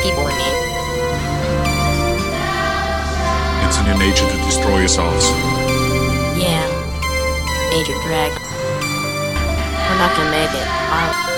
People in need. It's in your nature to destroy yourselves. Yeah. Agent Drag. We're not gonna make it, are we?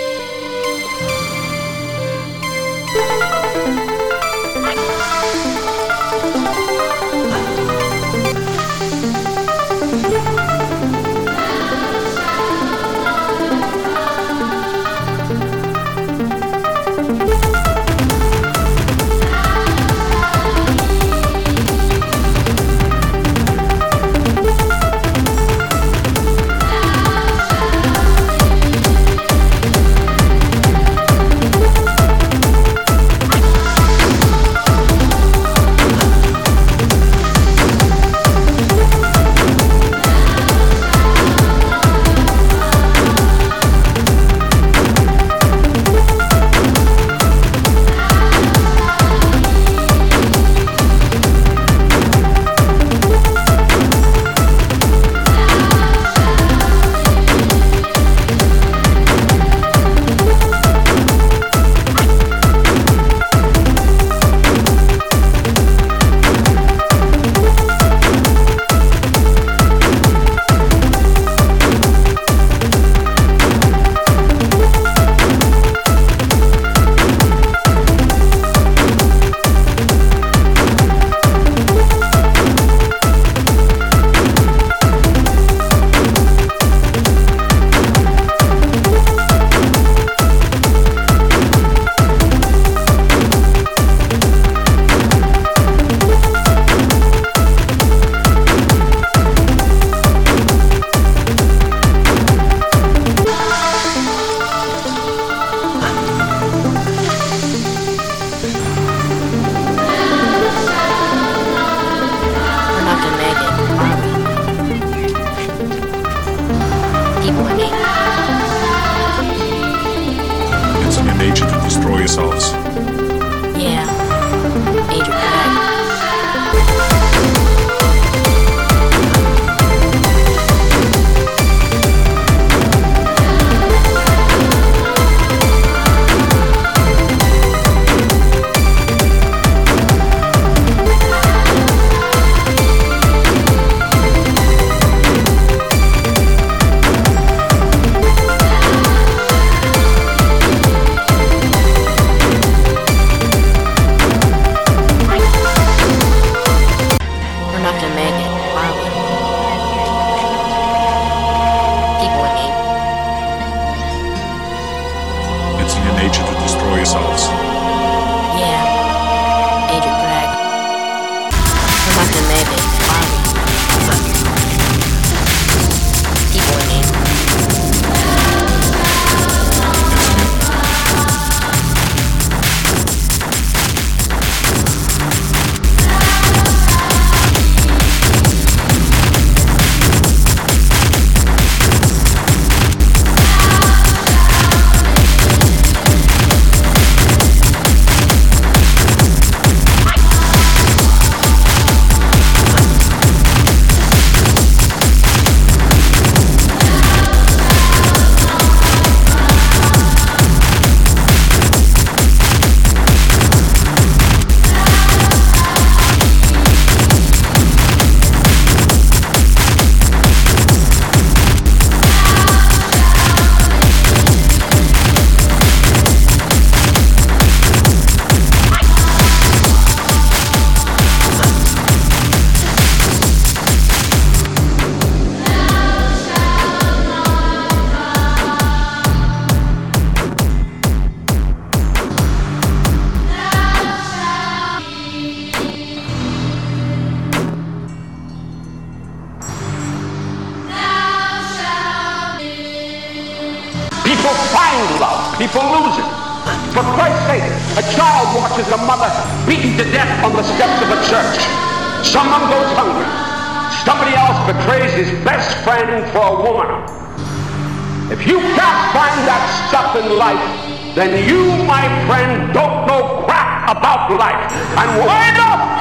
It's in your nature to destroy yourselves. Yeah. Agent Drag. It's in your nature to destroy yourselves. Yeah. Agent Drag. We're not gonna make it, are we? People in need. People find love, people lose it. For Christ's sake, a child watches a mother beaten to death on the steps of a church. Someone goes hungry. Somebody else betrays his best friend for a woman. If you can't find that stuff in life, then you, my friend, don't know crap about life. And wind up!